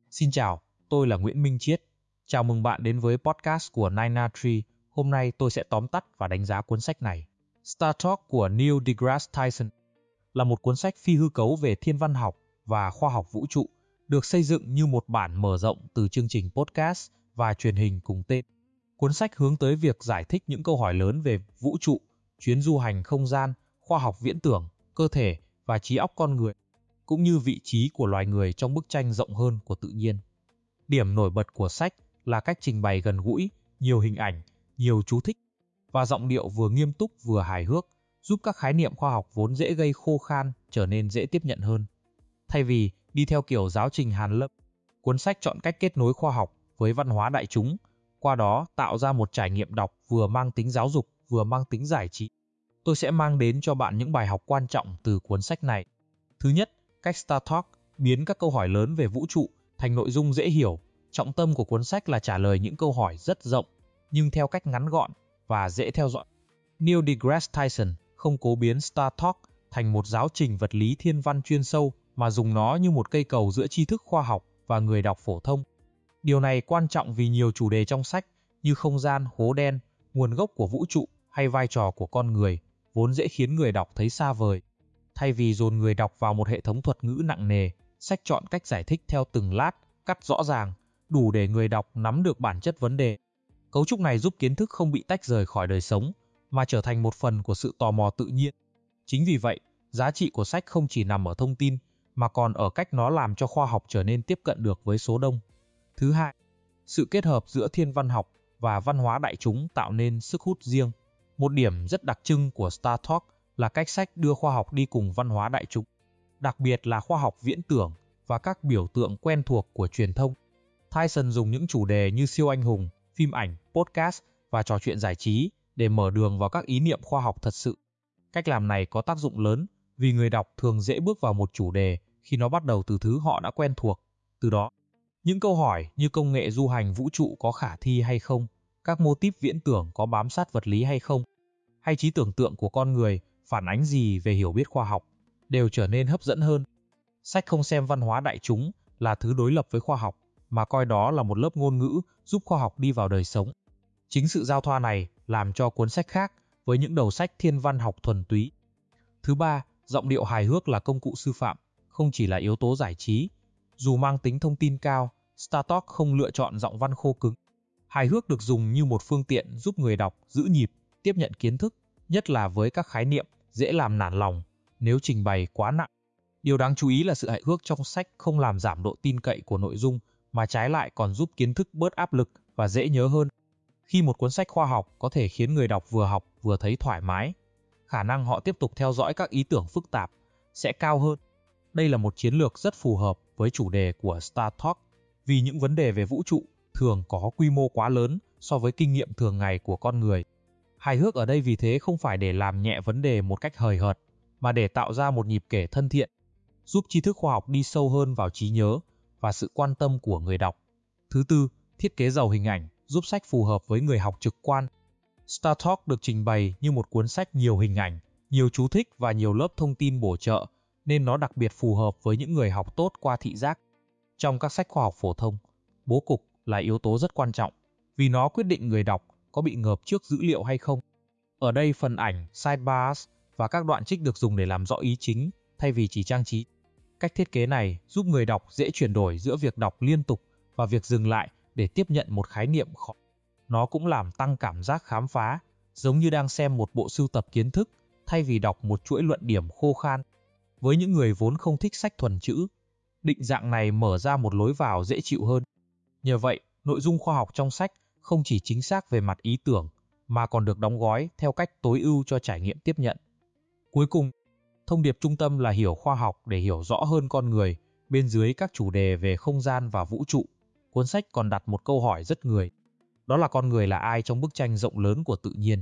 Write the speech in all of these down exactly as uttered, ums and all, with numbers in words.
Xin chào, tôi là Nguyễn Minh Chiết. Chào mừng bạn đến với podcast của Nine A Tree. Hôm nay tôi sẽ tóm tắt và đánh giá cuốn sách này. Star Talk của Neil deGrasse Tyson là một cuốn sách phi hư cấu về thiên văn học và khoa học vũ trụ, được xây dựng như một bản mở rộng từ chương trình podcast và truyền hình cùng tên. Cuốn sách hướng tới việc giải thích những câu hỏi lớn về vũ trụ, chuyến du hành không gian, khoa học viễn tưởng, cơ thể và trí óc con người, cũng như vị trí của loài người trong bức tranh rộng hơn của tự nhiên. Điểm nổi bật của sách là cách trình bày gần gũi, nhiều hình ảnh, nhiều chú thích, và giọng điệu vừa nghiêm túc vừa hài hước, giúp các khái niệm khoa học vốn dễ gây khô khan trở nên dễ tiếp nhận hơn. Thay vì đi theo kiểu giáo trình hàn lâm, cuốn sách chọn cách kết nối khoa học với văn hóa đại chúng, qua đó tạo ra một trải nghiệm đọc vừa mang tính giáo dục vừa mang tính giải trí. Tôi sẽ mang đến cho bạn những bài học quan trọng từ cuốn sách này. Thứ nhất, cách Star Talk biến các câu hỏi lớn về vũ trụ thành nội dung dễ hiểu. Trọng tâm của cuốn sách là trả lời những câu hỏi rất rộng, nhưng theo cách ngắn gọn và dễ theo dõi. Neil deGrasse Tyson không cố biến Star Talk thành một giáo trình vật lý thiên văn chuyên sâu, mà dùng nó như một cây cầu giữa tri thức khoa học và người đọc phổ thông. Điều này quan trọng vì nhiều chủ đề trong sách như không gian, hố đen, nguồn gốc của vũ trụ hay vai trò của con người vốn dễ khiến người đọc thấy xa vời. Thay vì dồn người đọc vào một hệ thống thuật ngữ nặng nề, sách chọn cách giải thích theo từng lát, cắt rõ ràng, đủ để người đọc nắm được bản chất vấn đề. Cấu trúc này giúp kiến thức không bị tách rời khỏi đời sống, mà trở thành một phần của sự tò mò tự nhiên. Chính vì vậy, giá trị của sách không chỉ nằm ở thông tin, mà còn ở cách nó làm cho khoa học trở nên tiếp cận được với số đông. Thứ hai, sự kết hợp giữa thiên văn học và văn hóa đại chúng tạo nên sức hút riêng. Một điểm rất đặc trưng của Star Talk là cách sách đưa khoa học đi cùng văn hóa đại chúng, đặc biệt là khoa học viễn tưởng và các biểu tượng quen thuộc của truyền thông. Tyson dùng những chủ đề như siêu anh hùng, phim ảnh, podcast và trò chuyện giải trí để mở đường vào các ý niệm khoa học thật sự. Cách làm này có tác dụng lớn vì người đọc thường dễ bước vào một chủ đề khi nó bắt đầu từ thứ họ đã quen thuộc. Từ đó, những câu hỏi như công nghệ du hành vũ trụ có khả thi hay không, các mô típ viễn tưởng có bám sát vật lý hay không, hay trí tưởng tượng của con người phản ánh gì về hiểu biết khoa học, đều trở nên hấp dẫn hơn. Sách không xem văn hóa đại chúng là thứ đối lập với khoa học, mà coi đó là một lớp ngôn ngữ giúp khoa học đi vào đời sống. Chính sự giao thoa này làm cho cuốn sách khác với những đầu sách thiên văn học thuần túy. Thứ ba, giọng điệu hài hước là công cụ sư phạm, không chỉ là yếu tố giải trí. Dù mang tính thông tin cao, Star Talk không lựa chọn giọng văn khô cứng. Hài hước được dùng như một phương tiện giúp người đọc giữ nhịp, tiếp nhận kiến thức, nhất là với các khái niệm dễ làm nản lòng nếu trình bày quá nặng. Điều đáng chú ý là sự hài hước trong sách không làm giảm độ tin cậy của nội dung, mà trái lại còn giúp kiến thức bớt áp lực và dễ nhớ hơn. Khi một cuốn sách khoa học có thể khiến người đọc vừa học vừa thấy thoải mái, khả năng họ tiếp tục theo dõi các ý tưởng phức tạp sẽ cao hơn. Đây là một chiến lược rất phù hợp với chủ đề của Star Talk, vì những vấn đề về vũ trụ thường có quy mô quá lớn so với kinh nghiệm thường ngày của con người. Hài hước ở đây vì thế không phải để làm nhẹ vấn đề một cách hời hợt, mà để tạo ra một nhịp kể thân thiện, giúp tri thức khoa học đi sâu hơn vào trí nhớ và sự quan tâm của người đọc. Thứ tư, thiết kế giàu hình ảnh giúp sách phù hợp với người học trực quan. Star Talk được trình bày như một cuốn sách nhiều hình ảnh, nhiều chú thích và nhiều lớp thông tin bổ trợ, nên nó đặc biệt phù hợp với những người học tốt qua thị giác. Trong các sách khoa học phổ thông, bố cục là yếu tố rất quan trọng, vì nó quyết định người đọc có bị ngợp trước dữ liệu hay không. Ở đây phần ảnh, sidebars và các đoạn trích được dùng để làm rõ ý chính thay vì chỉ trang trí. Cách thiết kế này giúp người đọc dễ chuyển đổi giữa việc đọc liên tục và việc dừng lại để tiếp nhận một khái niệm khó. Nó cũng làm tăng cảm giác khám phá, giống như đang xem một bộ sưu tập kiến thức thay vì đọc một chuỗi luận điểm khô khan. Với những người vốn không thích sách thuần chữ, định dạng này mở ra một lối vào dễ chịu hơn. Nhờ vậy, nội dung khoa học trong sách không chỉ chính xác về mặt ý tưởng, mà còn được đóng gói theo cách tối ưu cho trải nghiệm tiếp nhận. Cuối cùng, thông điệp trung tâm là hiểu khoa học để hiểu rõ hơn con người. Bên dưới các chủ đề về không gian và vũ trụ, cuốn sách còn đặt một câu hỏi rất người. Đó là con người là ai trong bức tranh rộng lớn của tự nhiên.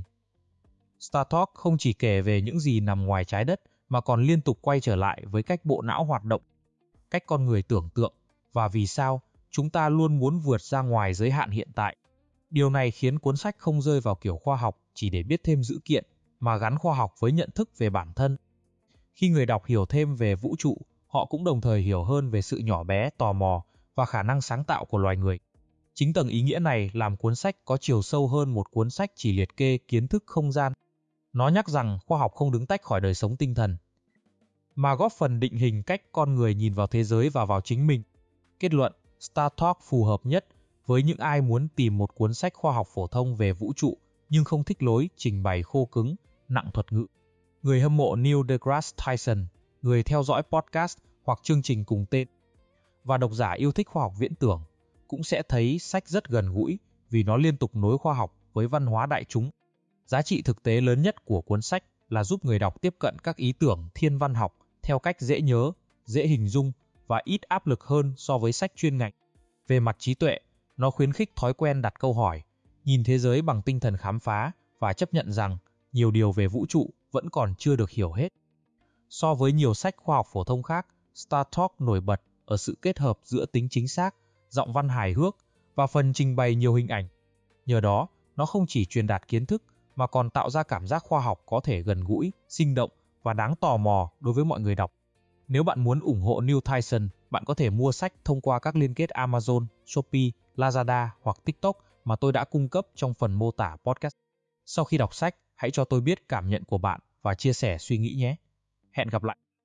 Star Talk không chỉ kể về những gì nằm ngoài trái đất, mà còn liên tục quay trở lại với cách bộ não hoạt động, cách con người tưởng tượng, và vì sao chúng ta luôn muốn vượt ra ngoài giới hạn hiện tại. Điều này khiến cuốn sách không rơi vào kiểu khoa học chỉ để biết thêm dữ kiện, mà gắn khoa học với nhận thức về bản thân. Khi người đọc hiểu thêm về vũ trụ, họ cũng đồng thời hiểu hơn về sự nhỏ bé, tò mò và khả năng sáng tạo của loài người. Chính tầng ý nghĩa này làm cuốn sách có chiều sâu hơn một cuốn sách chỉ liệt kê kiến thức không gian. Nó nhắc rằng khoa học không đứng tách khỏi đời sống tinh thần, mà góp phần định hình cách con người nhìn vào thế giới và vào chính mình. Kết luận, Star Talk phù hợp nhất với những ai muốn tìm một cuốn sách khoa học phổ thông về vũ trụ nhưng không thích lối trình bày khô cứng, nặng thuật ngữ. Người hâm mộ Neil deGrasse Tyson, người theo dõi podcast hoặc chương trình cùng tên, và độc giả yêu thích khoa học viễn tưởng cũng sẽ thấy sách rất gần gũi vì nó liên tục nối khoa học với văn hóa đại chúng. Giá trị thực tế lớn nhất của cuốn sách là giúp người đọc tiếp cận các ý tưởng thiên văn học theo cách dễ nhớ, dễ hình dung và ít áp lực hơn so với sách chuyên ngành. Về mặt trí tuệ, nó khuyến khích thói quen đặt câu hỏi, nhìn thế giới bằng tinh thần khám phá và chấp nhận rằng nhiều điều về vũ trụ vẫn còn chưa được hiểu hết. So với nhiều sách khoa học phổ thông khác, Star Talk nổi bật ở sự kết hợp giữa tính chính xác, giọng văn hài hước và phần trình bày nhiều hình ảnh. Nhờ đó, nó không chỉ truyền đạt kiến thức mà còn tạo ra cảm giác khoa học có thể gần gũi, sinh động và đáng tò mò đối với mọi người đọc. Nếu bạn muốn ủng hộ Neil Tyson, bạn có thể mua sách thông qua các liên kết Amazon, Shopee, Lazada hoặc TikTok mà tôi đã cung cấp trong phần mô tả podcast. Sau khi đọc sách, hãy cho tôi biết cảm nhận của bạn và chia sẻ suy nghĩ nhé. Hẹn gặp lại!